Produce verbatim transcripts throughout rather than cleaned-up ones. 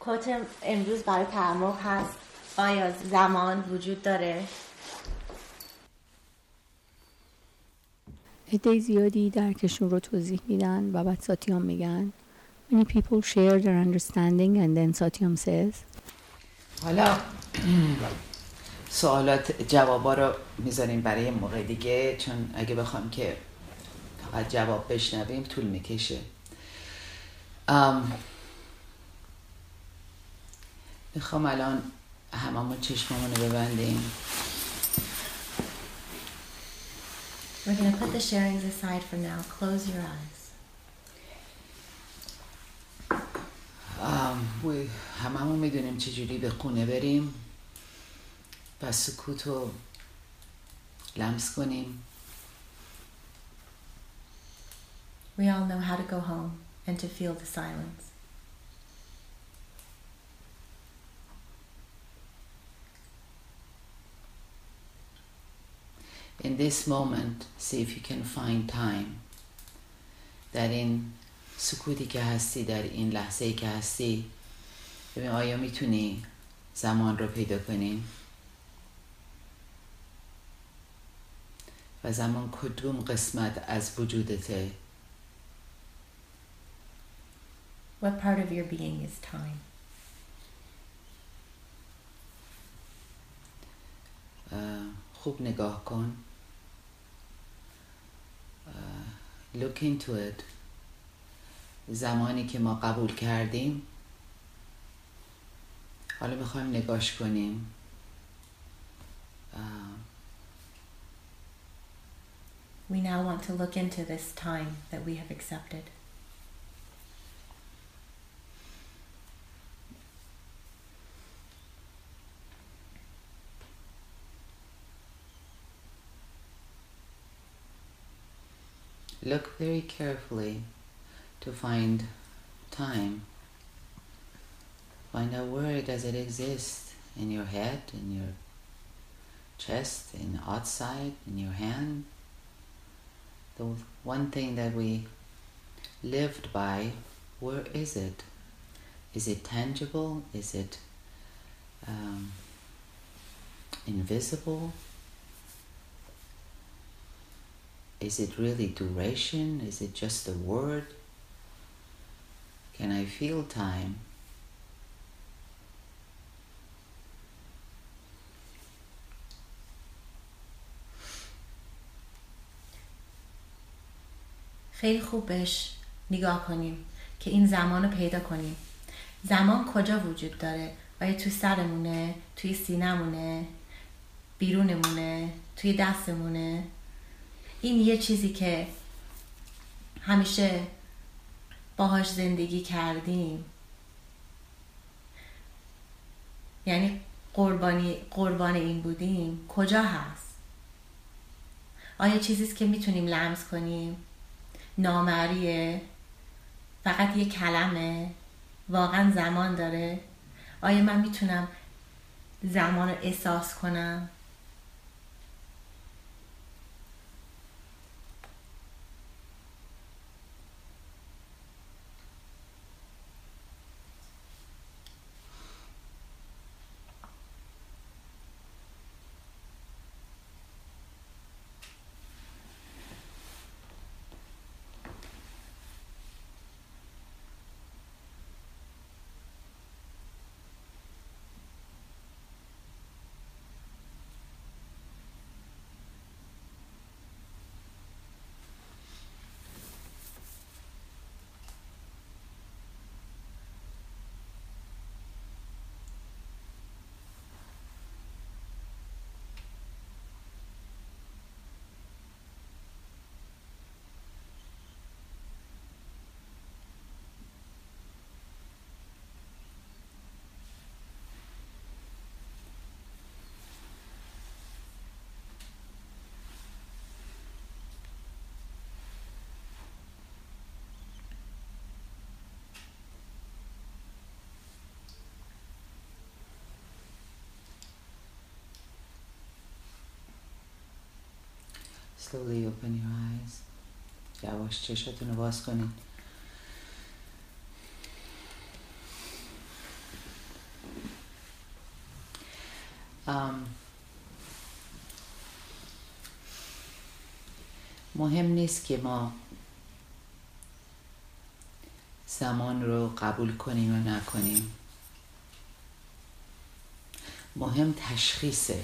کوت امروز برای تعمق هست: آیا زمان وجود داره؟ عده زیادی درکشون رو توضیح میدن و بعد ساتیام میگن Many people share their understanding and then ساتیام says حالا سوالات جوابا رو میذاریم برای موقع دیگه، چون اگه بخوام که فقط جواب بشنویم طول میکشه. میخوام الان هممون چشممون رو ببندیم. We're going to put the sharings aside for now. Close your eyes. هممون میدونیم چجوری به خونه بریم و سکوت رو لمس کنیم. We all know how to go home and to feel the silence. In this moment, see if you can find time. در این سکوتی که هستی، در این لحظه‌ای که هستی، ببین آیا میتونی زمان رو پیدا کنی؟ و زمان کدوم قسمت از وجودته؟ What part of your being is time? خوب نگاه کن. Look into it. زمانی که ما قبول کردیم حالا میخوایم نگاش کنیم. We now want to look into this time that we have accepted. Look very carefully to find time. Find out where does it exist, in your head, in your chest, in outside, in your hand. The one thing that we lived by, where is it? Is it tangible? Is it um, invisible? Is it really duration? Is it just a word? Can I feel time? خیلی خوب بهش نگاه کنیم که این زمان رو پیدا کنیم. زمان کجا وجود داره؟ آیا توی سرمونه؟ توی سینمونه؟ بیرونمونه؟ توی دستمونه؟ این یه چیزی که همیشه باهاش زندگی کردیم، یعنی قربانی قربان این بودیم، کجا هست؟ آیا چیزیست که میتونیم لمس کنیم؟ نامریه؟ فقط یه کلمه؟ واقعا زمان داره؟ آیا من میتونم زمان رو احساس کنم؟ Slowly open your eyes. یواش چشاتون رو باز کنید. مهم نیست که ما زمان رو قبول کنیم و نکنیم. مهم تشخیصه،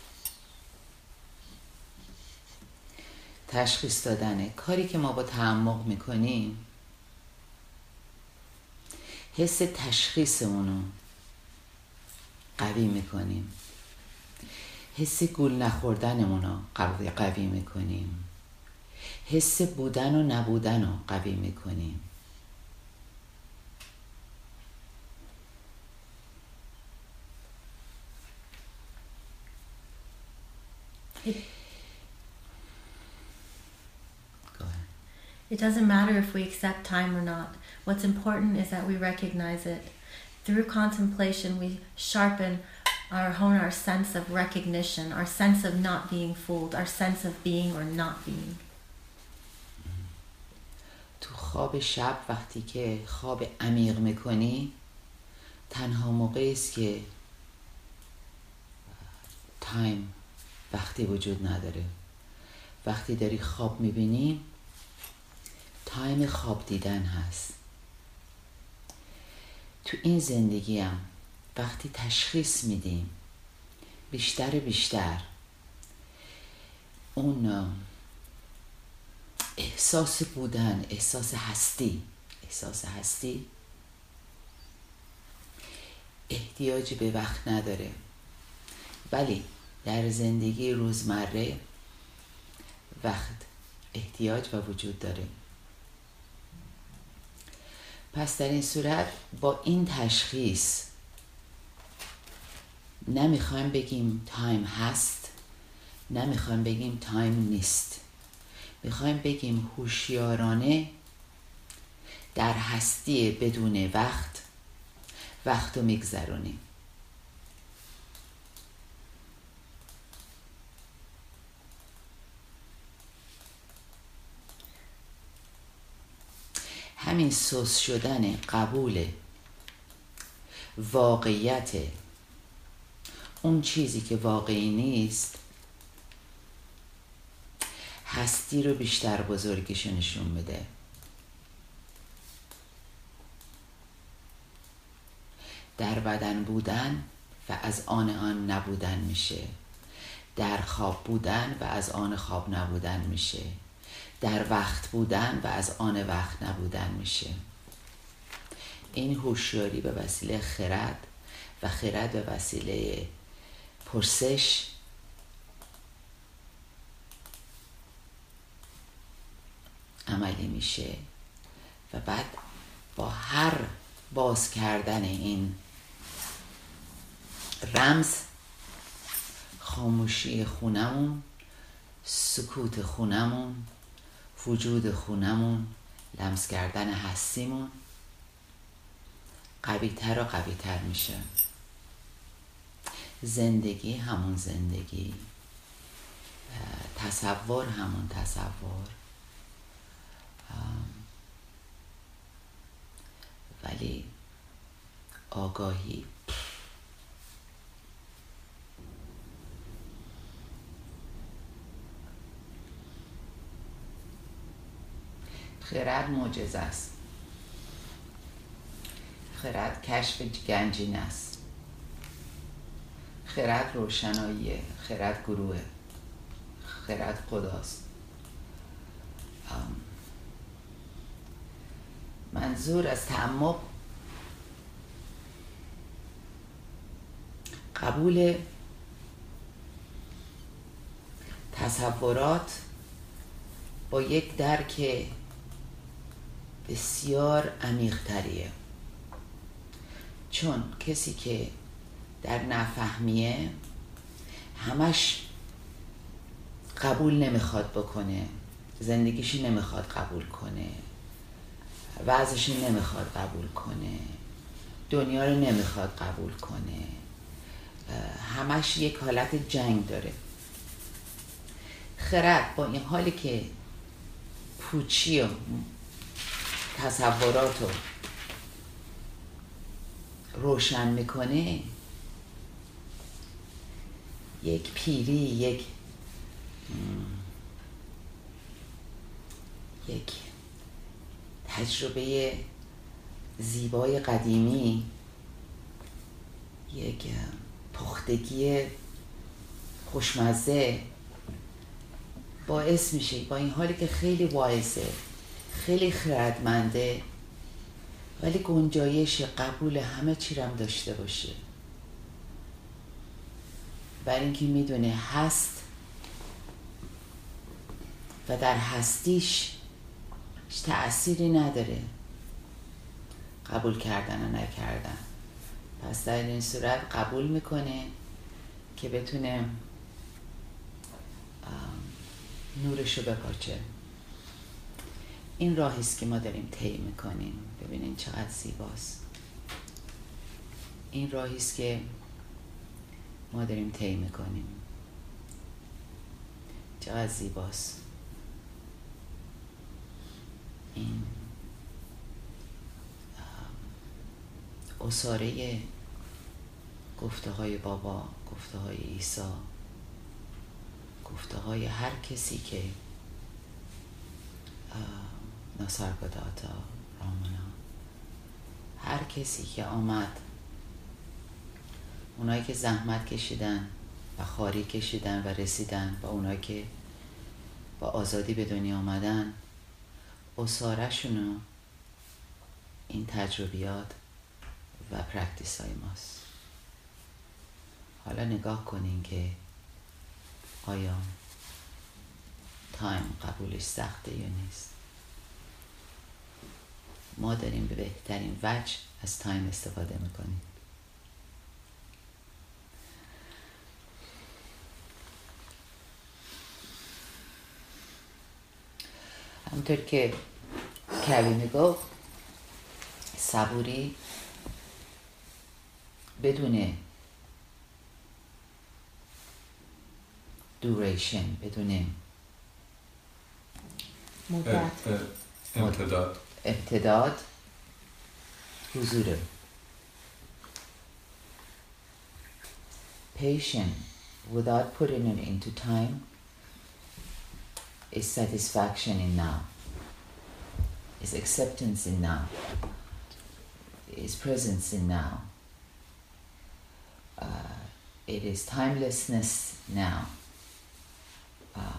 تشخیص دادنه. کاری که ما با تعمق میکنیم حس تشخیصمون رو قوی میکنیم، حس گول نخوردنمون رو قوی میکنیم، حس بودن و نبودن رو قوی میکنیم. It, it doesn't matter if we accept time or not. What's important is that we recognize it. Through contemplation, we sharpen or hone our sense of recognition, our sense of not being fooled, our sense of being or not being. تو خواب شب وقتی که خواب عمیق میکنی، تنها موقعی است که تایم، وقتی وجود نداره. وقتی داری خواب میبینی، تایم خواب دیدن هست. تو این زندگی هم وقتی تشخیص میدیم بیشتر بیشتر اون احساس بودن، احساس هستی، احساس هستی احتیاجی به وقت نداره، ولی در زندگی روزمره وقت احتیاج و وجود داره. پس در این صورت با این تشخیص نمیخوایم بگیم تایم هست، نمیخوایم بگیم تایم نیست، میخوایم بگیم هوشیارانه در هستی بدون وقت وقت رو میگذرونیم. همین سوس شدن قبول واقعیت اون چیزی که واقعی نیست هستی رو بیشتر بزرگیش نشون میده. در بدن بودن و از آن آن نبودن میشه، در خواب بودن و از آن خواب نبودن میشه، در وقت بودن و از آن وقت نبودن میشه. این هوشیاری به وسیله خرد و خرد به وسیله پرسش عملی میشه و بعد با هر باز کردن این رمز خاموشی خونمون، سکوت خونمون، وجود خونمون، لمس کردن هستیمون قوی تر و قوی تر میشه. زندگی همون زندگی، تصور همون تصور، ولی آگاهی خرد معجزه است. خرد کشف گنجینه است. خرد روشناییه. خرد گروه. خرد خداست. منظور از تعمق قبول تصورات با یک درک بسیار عمیق تریه. چون کسی که در نفهمیه همش قبول نمیخواد بکنه، زندگیشی نمیخواد قبول کنه، وضعشی نمیخواد قبول کنه، دنیا رو نمیخواد قبول کنه، همش یک حالت جنگ داره. خرد با این حالی که پوچی و تصورات رو روشن میکنه، یک پیری، یک یک تجربه زیبای قدیمی، یک پختگی خوشمزه باعث میشه با این حالی که خیلی وایزه، خیلی خردمنده، ولی گنجایش قبول همه چی رم داشته باشه، برای اینکه میدونه هست و در هستیش هیچ تأثیری نداره قبول کردن و نکردن. پس در این صورت قبول میکنه که بتونه نورشو بپاچه. این راهیست که ما داریم طی میکنیم. ببینین چقدر زیباست. این راهیست که ما داریم طی میکنیم. چقدر زیباست. این اصاره گفته های بابا، گفته های عیسی، گفته های هر کسی که ناسارگاداتا، رامانا، هر کسی که آمد، اونایی که زحمت کشیدن و خاری کشیدن و رسیدن و اونایی که با آزادی به دنیا آمدن، اصاره شونو این تجربیات و پرکتیس های ماست. حالا نگاه کنین که آیا تایم قبولش سخته یا نیست. ما داریم به بهترین وجه از تایم استفاده میکنیم. همونطور که کوی میگفت، صبوری بدون duration، بدون مدت، امتداد امتداد حضوره. Patient without putting it into time is satisfaction in now, is acceptance in now, is presence in now, uh, it is timelessness now. Uh,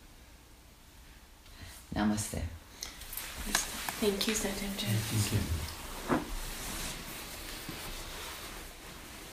Namaste. Thank you, Satyam. Thank you.